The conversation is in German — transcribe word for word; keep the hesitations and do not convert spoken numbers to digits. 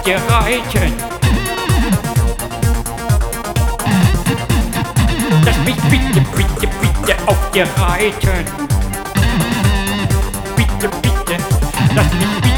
dir reiten. Lass mich bitte, bitte, bitte auf dir reiten. Bitte, bitte, lass mich bitte